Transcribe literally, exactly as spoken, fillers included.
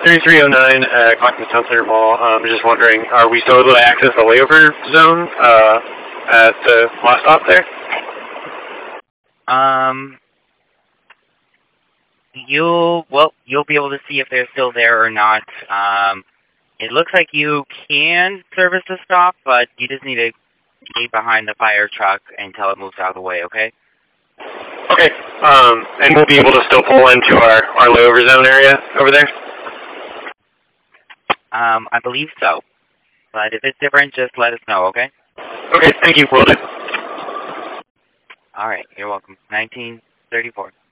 thirty-three oh nine at Clackamas Town Center Mall. I'm um, just wondering, are we still able to access the layover zone uh, at the last stop there? Um, you'll, well, you'll be able to see if they're still there or not. Um, it looks like you can service the stop, but you just need to be behind the fire truck until it moves out of the way, okay? Okay, um, and we'll be able to still pull into our, our layover zone area over there? Um, I believe so. But if it's different, just let us know, okay? Okay, thank you. Will do. All right, you're welcome. nineteen thirty-four.